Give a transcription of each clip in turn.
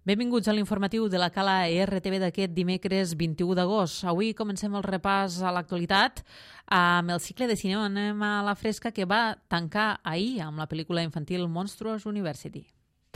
Benvinguts a l'informatiu de la Cala RTV d'aquest dimecres 21 d'agost. Avui comencem el repàs a l'actualitat amb el cicle de cinema a la fresca que va tancar ahir amb la pel·lícula infantil Monstruos University.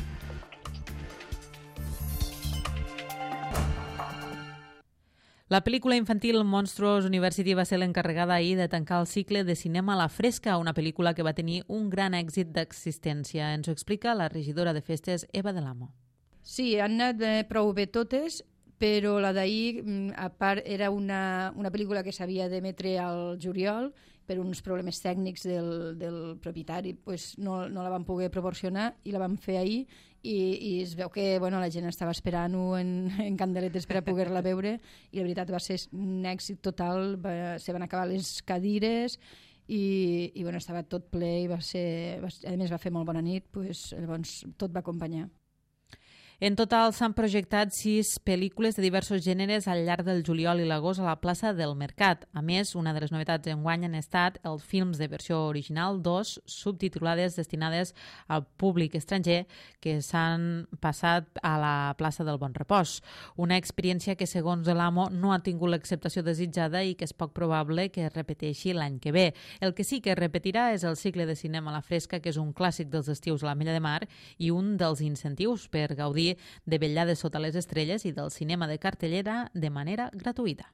La pel·lícula infantil Monstruos University va ser l'encarregada ahir de tancar el cicle de cinema a la fresca, una pel·lícula que va tenir un gran èxit d'existència. Ens ho explica la regidora de festes, Eva de l'Amo. Sí, han anat prou bé totes, però la d'ahir, a part, era una pel·lícula que s'havia d'emetre al juliol, per uns problemes tècnics del propietari, pues no la van poder proporcionar i la vam fer ahir i es veu que la gent estava esperant-ho en candeletes per a poder-la veure i la veritat va ser un èxit total, se van acabar les cadires i estava tot ple i a més va fer molt bona nit, llavors tot va acompanyar. En total s'han projectat 6 pel·lícules de diversos gèneres al llarg del juliol i l'agost a la plaça del Mercat. A més, una de les novetats enguany han estat els films de versió original, 2 subtitulades destinades al públic estranger que s'han passat a la plaça del Bon Repòs. Una experiència que, segons l'Amo, no ha tingut l'acceptació desitjada i que és poc probable que es repeteixi l'any que ve. El que sí que es repetirà és el cicle de cinema a la fresca, que és un clàssic dels estius a l'Ametlla de Mar i un dels incentius per gaudir de vetllades sota les estrelles i del cinema de cartellera de manera gratuïta.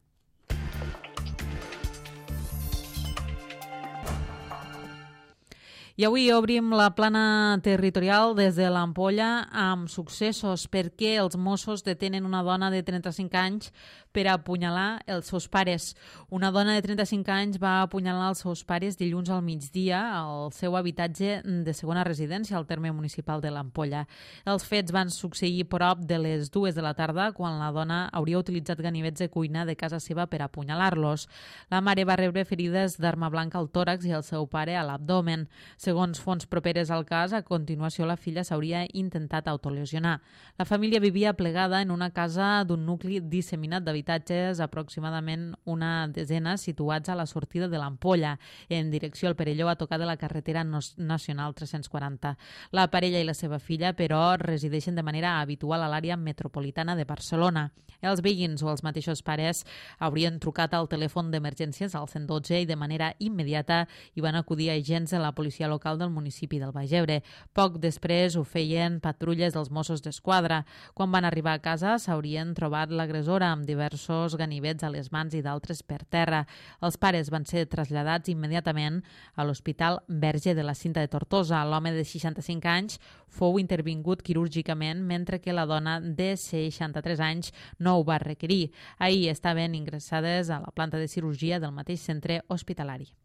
I avui obrim la plana territorial des de l'Ampolla amb successos perquè els Mossos detenen una dona de 35 anys per apunyalar els seus pares. Una dona de 35 anys va apunyalar els seus pares dilluns al migdia al seu habitatge de segona residència al terme municipal de l'Ampolla. Els fets van succeir prop de les 2 de la tarda quan la dona hauria utilitzat ganivets de cuina de casa seva per apunyalar-los. La mare va rebre ferides d'arma blanca al tòrax i el seu pare a l'abdomen. Segons fonts properes al cas, a continuació la filla s'hauria intentat autolesionar. La família vivia plegada en una casa d'un nucli disseminat d'habitatges, aproximadament una desena, situats a la sortida de l'Ampolla, en direcció al Perelló a tocar de la carretera nacional 340. La parella i la seva filla, però, resideixen de manera habitual a l'àrea metropolitana de Barcelona. Els veïns o els mateixos pares haurien trucat al telèfon d'emergències al 112 i de manera immediata hi van acudir agents de la policia local del municipi del Baix Ebre. Poc després ho feien patrulles dels Mossos d'Esquadra. Quan van arribar a casa s'haurien trobat l'agressora amb diversos ganivets a les mans i d'altres per terra. Els pares van ser traslladats immediatament a l'Hospital Verge de la Cinta de Tortosa. L'home de 65 anys fou intervingut quirúrgicament mentre que la dona de 63 anys no ho va requerir. Ahir estaven ingressades a la planta de cirurgia del mateix centre hospitalari.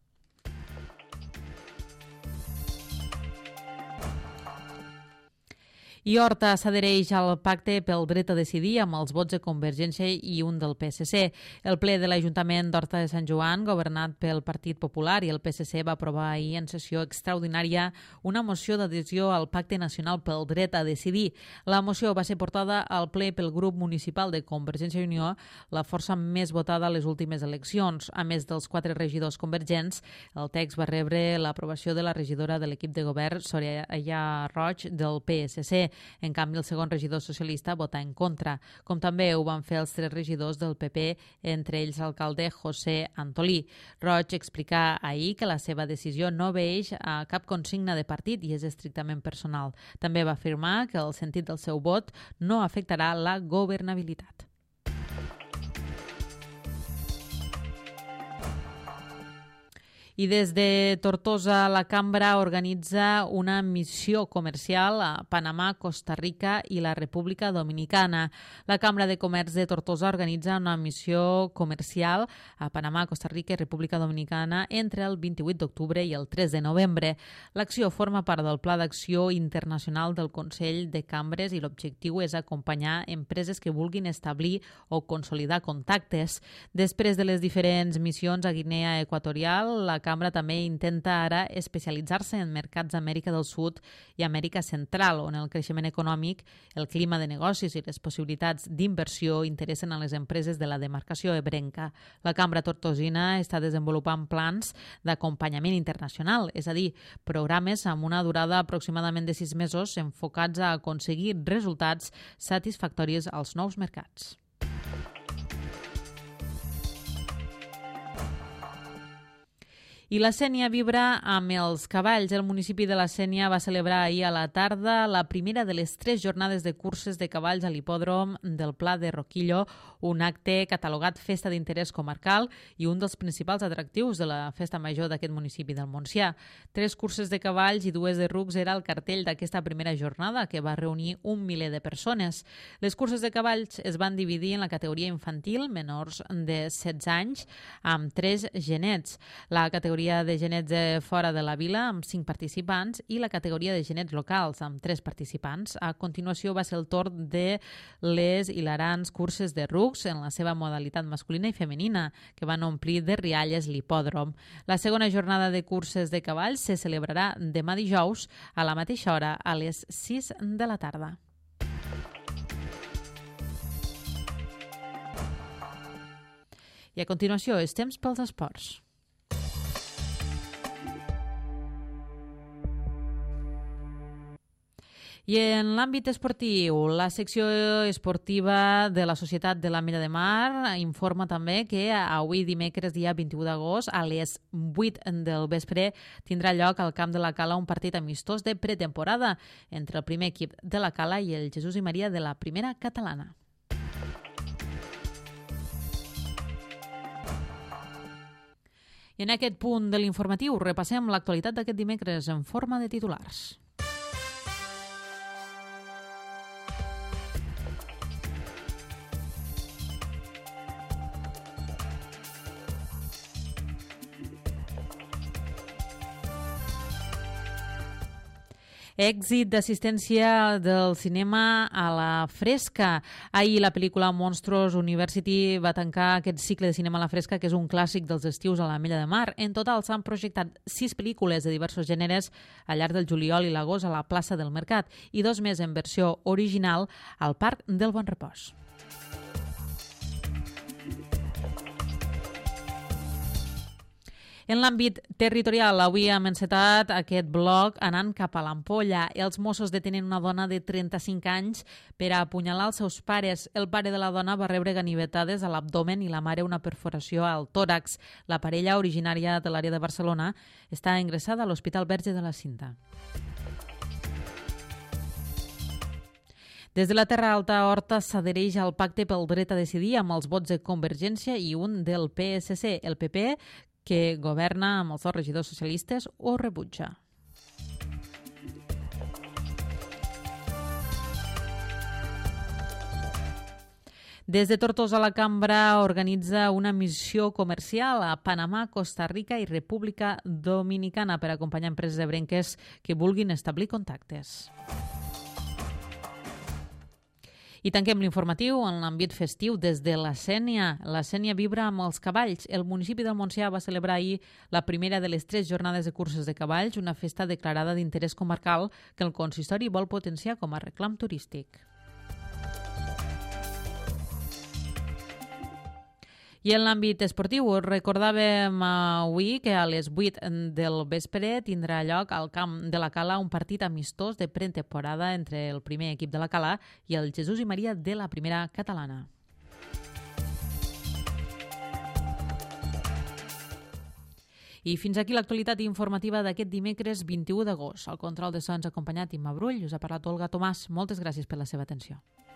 I Horta s'adhereix al pacte pel dret a decidir amb els vots de Convergència i un del PSC. El ple de l'Ajuntament d'Horta de Sant Joan, governat pel Partit Popular i el PSC, va aprovar ahir en sessió extraordinària una moció d'adhesió al Pacte Nacional pel Dret a Decidir. La moció va ser portada al ple pel grup municipal de Convergència i Unió, la força més votada a les últimes eleccions. A més dels 4 regidors convergents, el text va rebre l'aprovació de la regidora de l'equip de govern, Soraya Roig, del PSC. En canvi, el segon regidor socialista votà en contra, com també ho van fer els 3 regidors del PP, entre ells l'alcalde José Antolí. Roig explicà ahir que la seva decisió no obeeix a cap consigna de partit i és estrictament personal. També va afirmar que el sentit del seu vot no afectarà la governabilitat. I des de Tortosa, la Cambra organitza una missió comercial a Panamà, Costa Rica i la República Dominicana. La Cambra de Comerç de Tortosa organitza una missió comercial a Panamà, Costa Rica i República Dominicana entre el 28 d'octubre i el 3 de novembre. L'acció forma part del Pla d'Acció Internacional del Consell de Cambres i l'objectiu és acompanyar empreses que vulguin establir o consolidar contactes. Després de les diferents missions a Guinea Equatorial, la cambra també intenta ara especialitzar-se en mercats d'Amèrica del Sud i Amèrica Central, on el creixement econòmic, el clima de negocis i les possibilitats d'inversió interessen a les empreses de la demarcació ebrenca. La cambra tortosina està desenvolupant plans d'acompanyament internacional, és a dir, programes amb una durada aproximadament de 6 mesos enfocats a aconseguir resultats satisfactoris als nous mercats. I la Sénia vibra amb els cavalls. El municipi de la Sénia va celebrar ahir a la tarda la primera de les 3 jornades de curses de cavalls a l'hipòdrom del Pla de Roquillo, un acte catalogat festa d'interès comarcal i un dels principals atractius de la festa major d'aquest municipi del Montsià. 3 curses de cavalls i 2 de rucs era el cartell d'aquesta primera jornada, que va reunir 1 miler de persones. Les curses de cavalls es van dividir en la categoria infantil, menors de 16 anys, amb 3 genets. La categoria de genets de fora de la vila amb 5 participants i la categoria de genets locals amb 3 participants. A continuació va ser el torn de les hilarants curses de rucs en la seva modalitat masculina i femenina, que van omplir de rialles l'hipòdrom. La segona jornada de curses de cavalls se celebrarà demà dijous a la mateixa hora, a les 6 de la tarda. I a continuació, és temps pels esports. I en l'àmbit esportiu, la secció esportiva de la Societat de l'Ametlla de Mar informa també que avui dimecres, dia 21 d'agost, a les 8 del vespre, tindrà lloc al Camp de la Cala un partit amistós de pretemporada entre el primer equip de la Cala i el Jesús i Maria de la primera catalana. I en aquest punt de l'informatiu repassem l'actualitat d'aquest dimecres en forma de titulars. Èxit d'assistència del cinema a la fresca. Ahir la pel·lícula Monstruos University va tancar aquest cicle de cinema a la fresca, que és un clàssic dels estius a l'Ametlla de Mar. En total s'han projectat 6 pel·lícules de diversos gèneres al llarg del juliol i l'agost a la plaça del Mercat i 2 més en versió original al Parc del Bon Repòs. En l'àmbit territorial, avui hem encetat aquest bloc anant cap a l'Ampolla. Els Mossos detenen una dona de 35 anys per a apunyalar els seus pares. El pare de la dona va rebre ganivetades a l'abdomen i la mare una perforació al tòrax. La parella, originària de l'àrea de Barcelona, està ingressada a l'Hospital Verge de la Cinta. Des de la Terra Alta, Horta s'adhereix al pacte pel dret a decidir amb els vots de Convergència i un del PSC. El PP, que governa amb els 2 regidors socialistes, o rebutja. Des de Tortosa, la Cambra organitza una missió comercial a Panamà, Costa Rica i República Dominicana per acompanyar empreses ebrenques que vulguin establir contactes. I tanquem l'informatiu en l'àmbit festiu des de la Sénia. La Sénia vibra amb els cavalls. El municipi del Montsià va celebrar ahir la primera de les 3 jornades de curses de cavalls, una festa declarada d'interès comarcal que el consistori vol potenciar com a reclam turístic. I en l'àmbit esportiu, recordàvem avui que a les 8 del vespre tindrà lloc al Camp de la Cala un partit amistós de pretemporada entre el primer equip de la Cala i el Jesús i Maria de la primera catalana. I fins aquí l'actualitat informativa d'aquest dimecres 21 d'agost. Al control de sons acompanyat Imma Brull, us ha parlat Olga Tomàs. Moltes gràcies per la seva atenció.